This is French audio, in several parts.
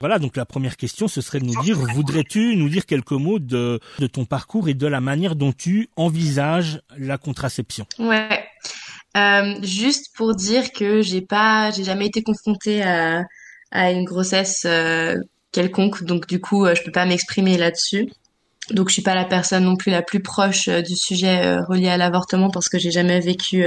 Voilà, donc la première question, ce serait de nous dire, voudrais-tu nous dire quelques mots de ton parcours et de la manière dont tu envisages la contraception? Ouais. Juste pour dire que j'ai jamais été confrontée à une grossesse quelconque, donc du coup, je peux pas m'exprimer là-dessus. Donc je suis pas la personne non plus la plus proche du sujet relié à l'avortement parce que j'ai jamais vécu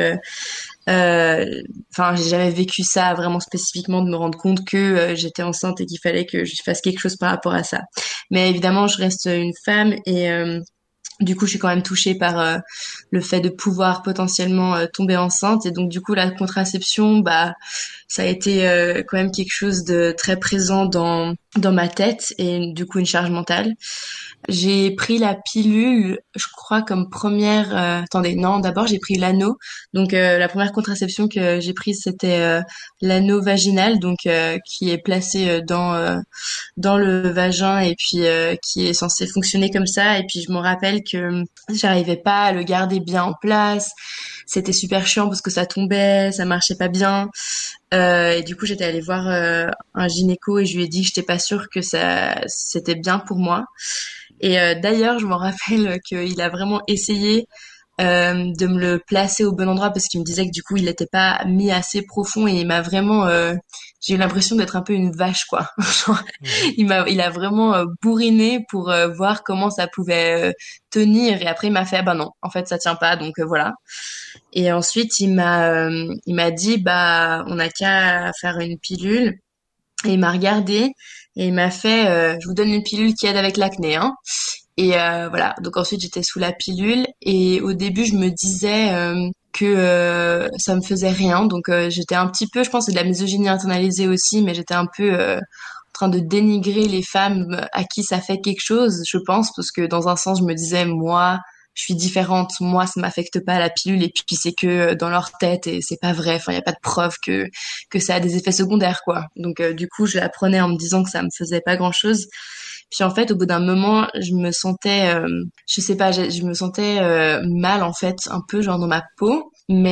j'ai jamais vécu ça vraiment spécifiquement de me rendre compte que j'étais enceinte et qu'il fallait que je fasse quelque chose par rapport à ça. Mais évidemment, je reste une femme et du coup, je suis quand même touchée par le fait de pouvoir potentiellement tomber enceinte et donc du coup la contraception, bah ça a été quand même quelque chose de très présent dans ma tête et du coup une charge mentale. J'ai pris la pilule, je crois, comme première. Attendez, non, d'abord j'ai pris l'anneau. Donc la première contraception que j'ai prise, c'était l'anneau vaginal, donc qui est placé dans le vagin et puis qui est censé fonctionner comme ça. Et puis je me rappelle que j'arrivais pas à le garder bien en place. C'était super chiant parce que ça tombait, ça marchait pas bien. Et du coup, j'étais allée voir un gynéco et je lui ai dit que j'étais pas sûre que ça c'était bien pour moi. Et d'ailleurs, je me rappelle qu'il a vraiment essayé de me le placer au bon endroit parce qu'il me disait que du coup, il n'était pas mis assez profond et il m'a vraiment, j'ai eu l'impression d'être un peu une vache, quoi. Genre, Mhm. il a vraiment bourriné pour voir comment ça pouvait tenir et après il m'a fait, ah bah non, en fait ça tient pas, donc voilà. Et ensuite il m'a dit, bah on n'a qu'à faire une pilule. Et il m'a regardé et il m'a fait, je vous donne une pilule qui aide avec l'acné, hein. Et voilà. Donc ensuite j'étais sous la pilule et au début je me disais que ça me faisait rien. Donc j'étais un petit peu, je pense, que c'est de la misogynie internalisée aussi, mais j'étais un peu en train de dénigrer les femmes à qui ça fait quelque chose, je pense, parce que dans un sens je me disais moi je suis différente, moi ça m'affecte pas la pilule et puis c'est que dans leur tête et c'est pas vrai. Enfin il y a pas de preuve que ça a des effets secondaires quoi. Donc du coup je la prenais en me disant que ça me faisait pas grand-chose. Puis en fait, au bout d'un moment, je me sentais, je sais pas, je me sentais mal en fait, un peu genre dans ma peau.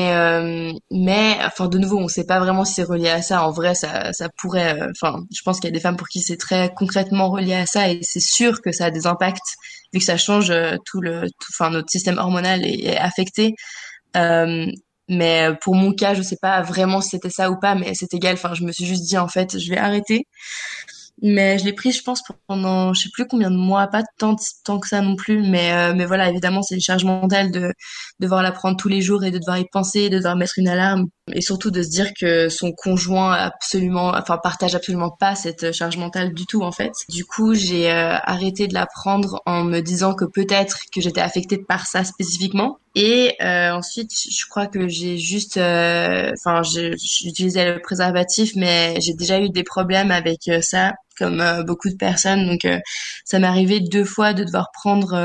Mais, enfin, de nouveau, on sait pas vraiment si c'est relié à ça. En vrai, ça pourrait. Enfin, je pense qu'il y a des femmes pour qui c'est très concrètement relié à ça, et c'est sûr que ça a des impacts vu que ça change enfin, notre système hormonal est affecté. Euh, mais pour mon cas, je sais pas vraiment si c'était ça ou pas, mais c'est égal. Enfin, je me suis juste dit en fait, je vais arrêter. Mais je l'ai prise, je pense, pendant je sais plus combien de mois, pas tant que ça non plus. Mais voilà, évidemment, c'est une charge mentale de devoir la prendre tous les jours et de devoir y penser, de devoir mettre une alarme. Et surtout de se dire que son conjoint partage absolument pas cette charge mentale du tout, en fait. Du coup, j'ai arrêté de la prendre en me disant que peut-être que j'étais affectée par ça spécifiquement. Et ensuite, je crois que j'ai juste, j'utilisais le préservatif, mais j'ai déjà eu des problèmes avec ça, comme beaucoup de personnes. Donc, ça m'est arrivé 2 fois de devoir prendre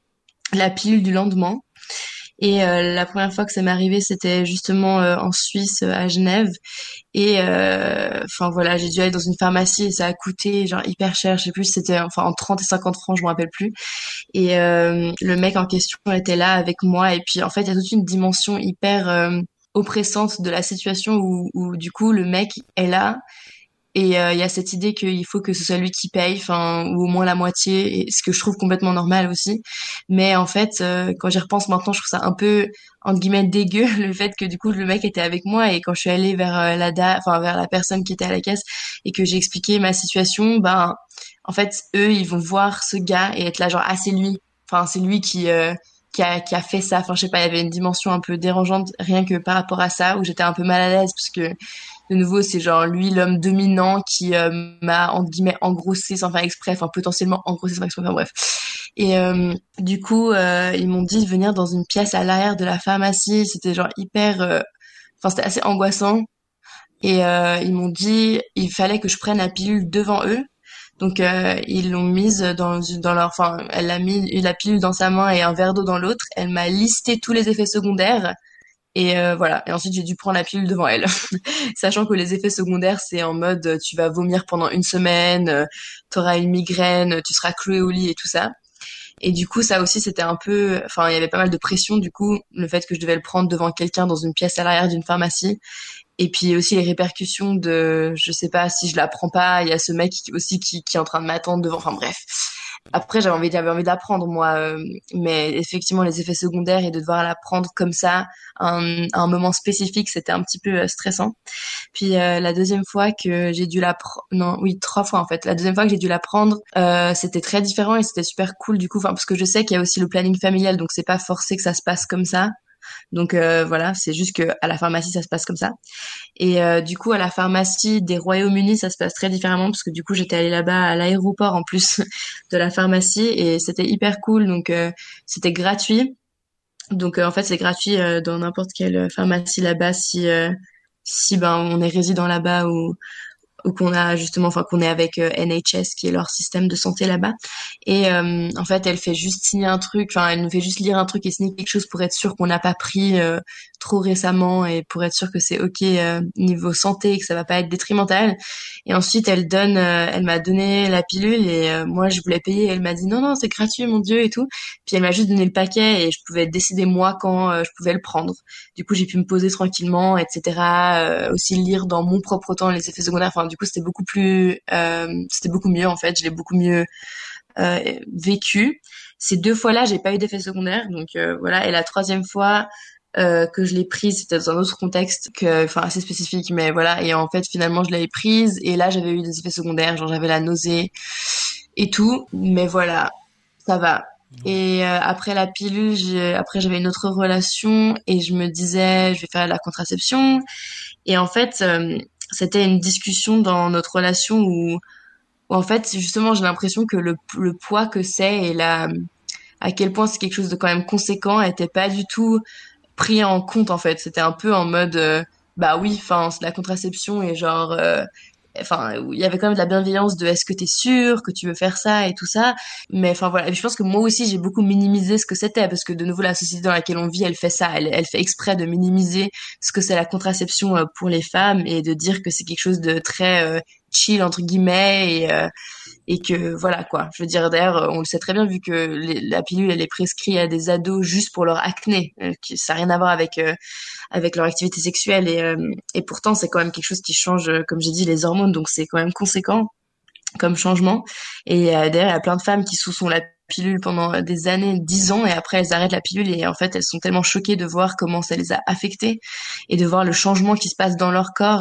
la pilule du lendemain. Et la première fois que ça m'est arrivé, c'était justement en Suisse, à Genève. Et enfin voilà, j'ai dû aller dans une pharmacie et ça a coûté genre hyper cher. Je sais plus, si c'était enfin en 30 et 50 francs, je me rappelle plus. Et le mec en question était là avec moi. Et puis en fait, il y a toute une dimension hyper oppressante de la situation où du coup le mec est là et il y a cette idée qu'il faut que ce soit lui qui paye, enfin, ou au moins la moitié, et ce que je trouve complètement normal aussi. Mais en fait, quand j'y repense maintenant, je trouve ça un peu, entre guillemets, dégueu, le fait que du coup, le mec était avec moi, et quand je suis allée vers vers la personne qui était à la caisse, et que j'ai expliqué ma situation, ben, en fait, eux, ils vont voir ce gars et être là, genre, ah, c'est lui. Enfin, c'est lui qui a fait ça. Enfin, je sais pas, il y avait une dimension un peu dérangeante, rien que par rapport à ça, où j'étais un peu mal à l'aise, parce que de nouveau, c'est genre lui, l'homme dominant, qui m'a, entre guillemets, engrossé sans faire exprès, enfin potentiellement engrossé sans faire exprès, enfin bref. Et du coup, ils m'ont dit de venir dans une pièce à l'arrière de la pharmacie. C'était genre hyper... Enfin, c'était assez angoissant. Et ils m'ont dit il fallait que je prenne la pilule devant eux. Donc ils l'ont mise dans leur... Enfin, elle a mis la pilule dans sa main et un verre d'eau dans l'autre. Elle m'a listé tous les effets secondaires. Et voilà. Et ensuite, j'ai dû prendre la pilule devant elle. Sachant que les effets secondaires, c'est en mode tu vas vomir pendant une semaine, t'auras une migraine, tu seras cloué au lit et tout ça. Et du coup, ça aussi, c'était un peu, enfin, il y avait pas mal de pression, du coup, le fait que je devais le prendre devant quelqu'un dans une pièce à l'arrière d'une pharmacie. Et puis aussi les répercussions de, je sais pas, si je la prends pas, il y a ce mec aussi qui est en train de m'attendre devant, enfin bref. Après, j'avais envie d'apprendre, moi, mais effectivement, les effets secondaires et de devoir l'apprendre comme ça, à un moment spécifique, c'était un petit peu stressant. Puis la deuxième fois que j'ai dû non, oui, 3 fois en fait. La deuxième fois que j'ai dû l'apprendre, c'était très différent et c'était super cool du coup, enfin parce que je sais qu'il y a aussi le planning familial, donc c'est pas forcé que ça se passe comme ça. Donc voilà, c'est juste que à la pharmacie ça se passe comme ça. Et du coup à la pharmacie des Royaumes-Unis ça se passe très différemment parce que du coup j'étais allée là-bas à l'aéroport en plus de la pharmacie et c'était hyper cool. Donc c'était gratuit. Donc en fait c'est gratuit dans n'importe quelle pharmacie là-bas si ben on est résident là-bas ou qu'on a justement, enfin qu'on est avec NHS qui est leur système de santé là-bas. Et en fait, elle fait juste signer un truc, enfin elle nous fait juste lire un truc et signer quelque chose pour être sûr qu'on n'a pas pris trop récemment et pour être sûr que c'est ok niveau santé et que ça va pas être détrimental. Et ensuite, elle m'a donné la pilule et moi je voulais payer. Elle m'a dit non c'est gratuit mon Dieu et tout. Puis elle m'a juste donné le paquet et je pouvais décider moi quand je pouvais le prendre. Du coup, j'ai pu me poser tranquillement, etc. Aussi lire dans mon propre temps les effets secondaires. Enfin, du coup, c'était beaucoup mieux en fait. Je l'ai beaucoup mieux vécu. Ces 2 fois-là, j'ai pas eu d'effets secondaires, donc voilà. Et la troisième fois que je l'ai prise, c'était dans un autre contexte enfin assez spécifique, mais voilà. Et en fait, finalement, je l'avais prise et là, j'avais eu des effets secondaires, genre j'avais la nausée et tout. Mais voilà, ça va. Et après la pilule, après j'avais une autre relation et je me disais, je vais faire la contraception. Et en fait, c'était une discussion dans notre relation où en fait, justement, j'ai l'impression que le poids que c'est et à quel point c'est quelque chose de quand même conséquent était pas du tout pris en compte, en fait. C'était un peu en mode, bah oui, enfin, c'est de la contraception et genre, enfin, il y avait quand même de la bienveillance de est-ce que t'es sûr que tu veux faire ça et tout ça. Mais enfin voilà. Et je pense que moi aussi, j'ai beaucoup minimisé ce que c'était parce que de nouveau, la société dans laquelle on vit, elle fait ça. Elle fait exprès de minimiser ce que c'est la contraception pour les femmes et de dire que c'est quelque chose de très chill entre guillemets et que voilà quoi. Je veux dire d'ailleurs on le sait très bien vu que la pilule elle est prescrite à des ados juste pour leur acné, ça n'a rien à voir avec leur activité sexuelle et pourtant c'est quand même quelque chose qui change comme j'ai dit les hormones donc c'est quand même conséquent comme changement et d'ailleurs il y a plein de femmes qui sous-sont la pilule pendant des années, 10 ans et après elles arrêtent la pilule et en fait elles sont tellement choquées de voir comment ça les a affectées et de voir le changement qui se passe dans leur corps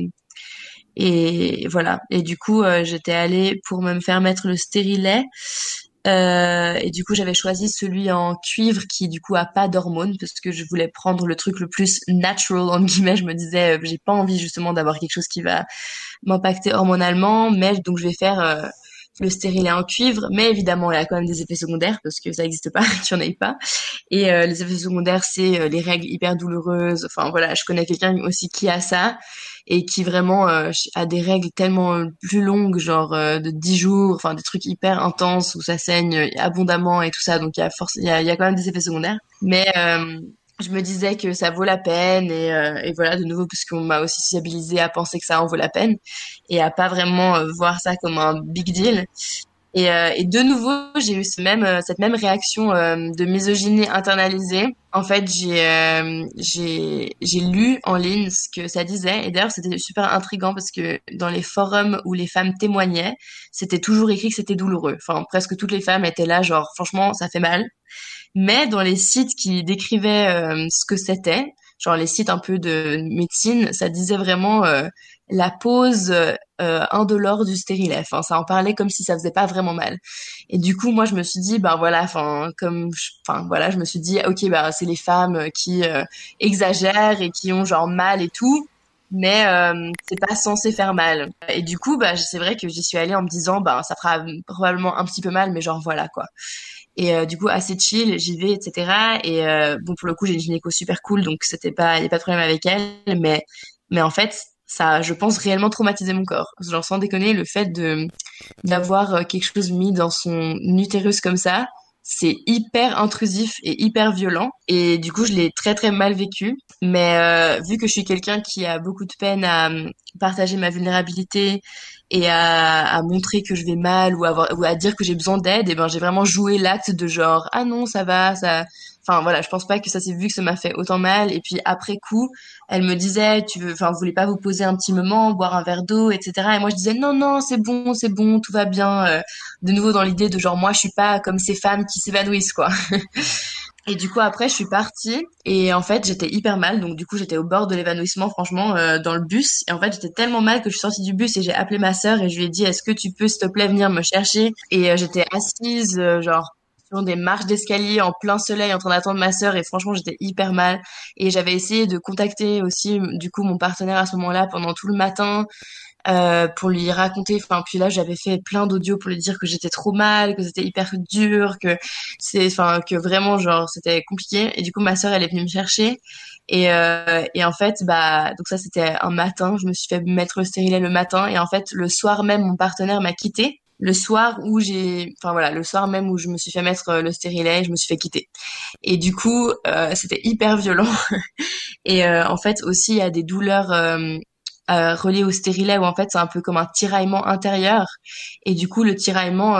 et voilà. Et du coup, j'étais allée pour me faire mettre le stérilet. Et du coup, j'avais choisi celui en cuivre qui, du coup, a pas d'hormones parce que je voulais prendre le truc le plus natural, entre guillemets. Je me disais, j'ai pas envie justement d'avoir quelque chose qui va m'impacter hormonalement, mais donc je vais faire le stérilet en cuivre. Mais évidemment, il y a quand même des effets secondaires parce que ça n'existe pas, qu'il n'y en ait pas. Et les effets secondaires, c'est les règles hyper douloureuses. Enfin voilà, je connais quelqu'un aussi qui a ça et qui vraiment a des règles tellement plus longues, genre de 10 jours, enfin des trucs hyper intenses où ça saigne abondamment et tout ça. Donc il y a quand même des effets secondaires. Mais je me disais que ça vaut la peine et voilà de nouveau parce qu'on m'a aussi sensibilisé à penser que ça en vaut la peine et à pas vraiment voir ça comme un big deal. Et de nouveau, j'ai eu cette même réaction de misogynie internalisée. En fait, j'ai lu en ligne ce que ça disait. Et d'ailleurs, c'était super intriguant parce que dans les forums où les femmes témoignaient, c'était toujours écrit que c'était douloureux. Enfin, presque toutes les femmes étaient là, genre, franchement, ça fait mal. Mais dans les sites qui décrivaient ce que c'était, genre les sites un peu de médecine, ça disait vraiment la pose indolore du stérilet. Enfin, ça en parlait comme si ça faisait pas vraiment mal. Et du coup, moi, je me suis dit, ben voilà, enfin voilà, je me suis dit, ok, ben c'est les femmes qui exagèrent et qui ont genre mal et tout. Mais c'est pas censé faire mal. Et du coup, bah c'est vrai que j'y suis allée en me disant, bah ça fera probablement un petit peu mal, mais genre voilà quoi. Et du coup assez chill, j'y vais, etc. Et bon pour le coup j'ai une gynéco super cool, donc il y a pas de problème avec elle, mais en fait ça a, je pense, réellement traumatisé mon corps. Genre sans déconner, le fait de d'avoir quelque chose mis dans son utérus comme ça, c'est hyper intrusif et hyper violent. Et du coup, je l'ai très très mal vécu. Mais vu que je suis quelqu'un qui a beaucoup de peine à partager ma vulnérabilité et à montrer que je vais mal ou à dire que j'ai besoin d'aide, et ben j'ai vraiment joué l'acte de genre ah non ça va ça. Enfin voilà, je pense pas que ça s'est vu que ça m'a fait autant mal. Et puis après coup, elle me disait vous voulez pas vous poser un petit moment, boire un verre d'eau, etc. Et moi je disais non non c'est bon, tout va bien. De nouveau dans l'idée de genre moi je suis pas comme ces femmes qui s'évanouissent quoi. Et du coup après je suis partie et en fait j'étais hyper mal, donc du coup j'étais au bord de l'évanouissement franchement dans le bus. Et en fait j'étais tellement mal que je suis sortie du bus et j'ai appelé ma sœur et je lui ai dit est-ce que tu peux s'il te plaît venir me chercher. Et j'étais assise genre sur des marches d'escalier en plein soleil en train d'attendre ma sœur et franchement j'étais hyper mal. Et j'avais essayé de contacter aussi du coup mon partenaire à ce moment-là pendant tout le matin pour lui raconter. Enfin, puis là, j'avais fait plein d'audios pour lui dire que j'étais trop mal, que c'était hyper dur, que vraiment, genre, c'était compliqué. Et du coup, ma sœur, elle est venue me chercher. Et en fait, bah, donc ça, c'était un matin. Je me suis fait mettre le stérilet le matin. Et en fait, le soir même, mon partenaire m'a quitté. Le soir même où je me suis fait mettre le stérilet, je me suis fait quitter. Et du coup, c'était hyper violent. Et en fait, aussi, il y a des douleurs relié au stérilet où en fait c'est un peu comme un tiraillement intérieur et du coup le tiraillement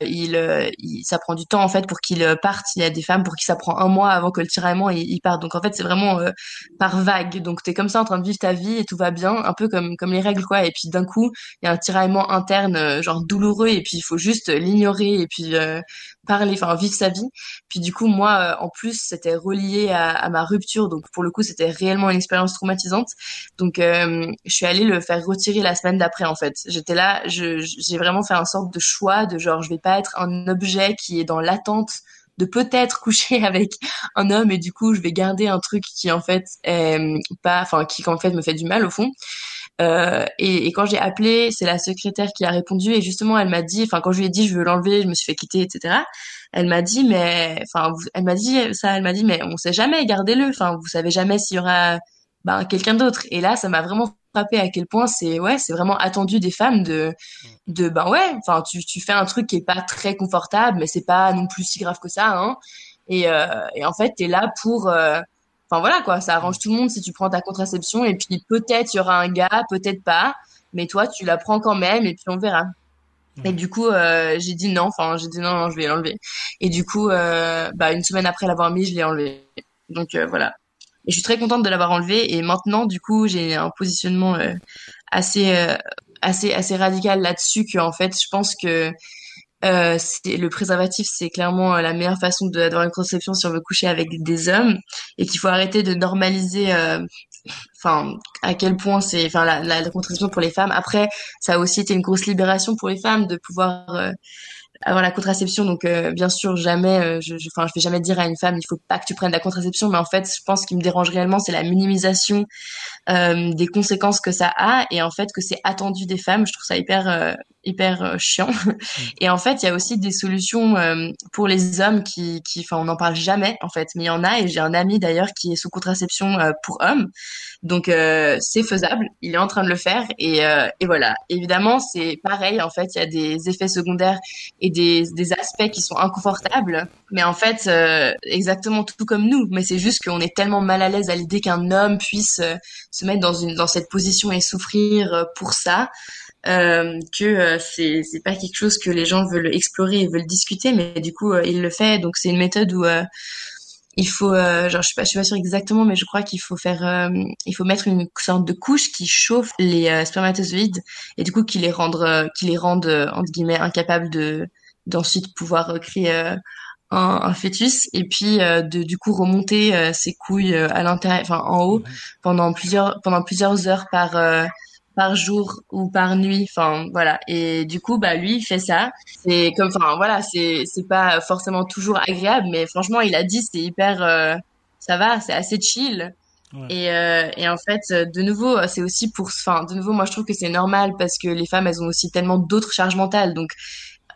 ça prend du temps en fait pour qu'il parte. Il y a des femmes pour qui ça prend un mois avant que le tiraillement il parte, donc en fait c'est vraiment par vague, donc t'es comme ça en train de vivre ta vie et tout va bien un peu comme les règles quoi, et puis d'un coup il y a un tiraillement interne genre douloureux et puis il faut juste l'ignorer et puis parler, enfin vivre sa vie. Puis du coup moi en plus c'était relié à ma rupture, donc pour le coup c'était réellement une expérience traumatisante. Donc je suis allée le faire retirer la semaine d'après en fait. J'étais là, j'ai vraiment fait un sorte de choix de genre je vais pas être un objet qui est dans l'attente de peut-être coucher avec un homme et du coup je vais garder un truc qui en fait est pas, enfin qui en fait me fait du mal au fond. Et quand j'ai appelé, c'est la secrétaire qui a répondu et justement elle m'a dit, enfin quand je lui ai dit je veux l'enlever, je me suis fait quitter, etc. Elle m'a dit elle m'a dit mais on sait jamais, gardez-le, enfin vous savez jamais s'il y aura quelqu'un d'autre. Et là ça m'a vraiment frappé à quel point c'est vraiment attendu des femmes enfin tu fais un truc qui est pas très confortable mais c'est pas non plus si grave que ça hein. Et en fait t'es là pour enfin voilà quoi, ça arrange tout le monde si tu prends ta contraception et puis peut-être il y aura un gars, peut-être pas, mais toi tu la prends quand même et puis on verra. Et du coup j'ai dit non, je vais l'enlever. Et du coup une semaine après l'avoir mis, je l'ai enlevé. Donc voilà. Et je suis très contente de l'avoir enlevé et maintenant du coup j'ai un positionnement assez assez radical là-dessus, que en fait je pense que le préservatif, c'est clairement la meilleure façon d'avoir une contraception si on veut coucher avec des hommes, et qu'il faut arrêter de normaliser, enfin, à quel point la contraception pour les femmes. Après, ça a aussi été une grosse libération pour les femmes de pouvoir avoir la contraception. Donc, bien sûr, jamais, je vais jamais dire à une femme, il faut pas que tu prennes la contraception, mais en fait, je pense qu'il me dérange réellement, c'est la minimisation des conséquences que ça a, et en fait que c'est attendu des femmes. Je trouve ça hyper chiant. Et en fait il y a aussi des solutions pour les hommes enfin on n'en parle jamais en fait, mais il y en a, et j'ai un ami d'ailleurs qui est sous contraception pour hommes. Donc c'est faisable, il est en train de le faire, et voilà. Évidemment c'est pareil en fait, il y a des effets secondaires et des aspects qui sont inconfortables, mais en fait exactement tout comme nous, mais c'est juste qu'on est tellement mal à l'aise à l'idée qu'un homme puisse se mettre dans cette position et souffrir pour ça, que c'est pas quelque chose que les gens veulent explorer et veulent discuter, mais du coup il le fait. Donc c'est une méthode où il faut je suis pas sûre exactement, mais je crois qu'il faut il faut mettre une sorte de couche qui chauffe les spermatozoïdes, et du coup qui les rende entre guillemets incapables d'ensuite pouvoir créer un fœtus, et puis du coup remonter ses couilles à l'intérieur, enfin en haut, pendant plusieurs heures par jour ou par nuit, enfin voilà. Et du coup lui il fait ça, c'est comme, enfin voilà, c'est pas forcément toujours agréable, mais franchement il a dit c'est hyper ça va, c'est assez chill. Ouais. Et en fait, de nouveau, c'est aussi de nouveau, moi je trouve que c'est normal parce que les femmes, elles ont aussi tellement d'autres charges mentales. Donc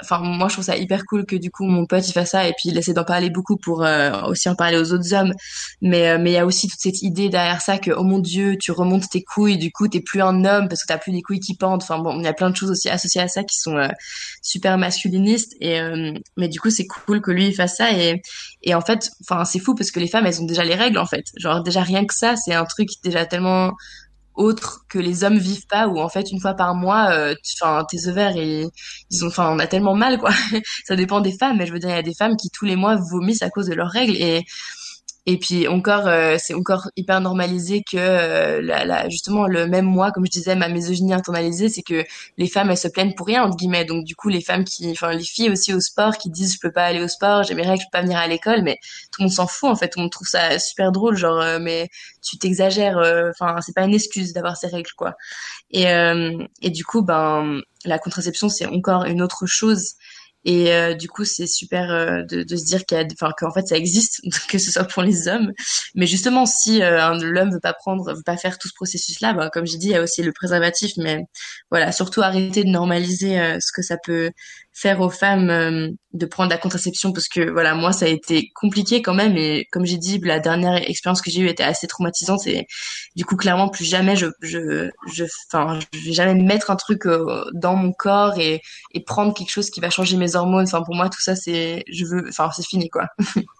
enfin moi je trouve ça hyper cool que du coup mon pote il fasse ça et puis il essaie d'en parler beaucoup pour aussi en parler aux autres hommes. Mais il y a aussi toute cette idée derrière ça que oh mon Dieu, tu remontes tes couilles, du coup t'es plus un homme parce que t'as plus des couilles qui pendent. Enfin bon, il y a plein de choses aussi associées à ça qui sont super masculinistes. Mais du coup c'est cool que lui il fasse ça et en fait, enfin c'est fou parce que les femmes elles ont déjà les règles en fait. Genre déjà rien que ça, c'est un truc déjà tellement autre que les hommes vivent pas où en fait une fois par mois enfin tes ovaires ils ont enfin on a tellement mal quoi. Ça dépend des femmes mais je veux dire il y a des femmes qui tous les mois vomissent à cause de leurs règles et puis encore, c'est encore hyper normalisé que justement le même moi, comme je disais, ma misogynie internalisée, c'est que les femmes elles se plaignent pour rien entre guillemets. Donc du coup les femmes enfin les filles aussi au sport qui disent je peux pas aller au sport, j'ai mes règles, je peux pas venir à l'école, mais tout le monde s'en fout en fait, tout le monde trouve ça super drôle, genre mais tu t'exagères, enfin c'est pas une excuse d'avoir ces règles quoi. Et du coup ben la contraception c'est encore une autre chose et du coup, c'est super de se dire enfin, qu'en fait, ça existe, que ce soit pour les hommes. Mais justement, si l'homme veut pas faire tout ce processus-là, bah, comme j'ai dit, il y a aussi le préservatif. Mais voilà, surtout arrêter de normaliser ce que ça peut faire aux femmes de prendre la contraception, parce que voilà, moi, ça a été compliqué quand même. Et comme j'ai dit, la dernière expérience que j'ai eue était assez traumatisante. Et du coup, clairement, plus jamais enfin, je vais jamais mettre un truc dans mon corps et prendre quelque chose qui va changer mes hormones. Enfin, pour moi, tout ça, enfin, c'est fini, quoi.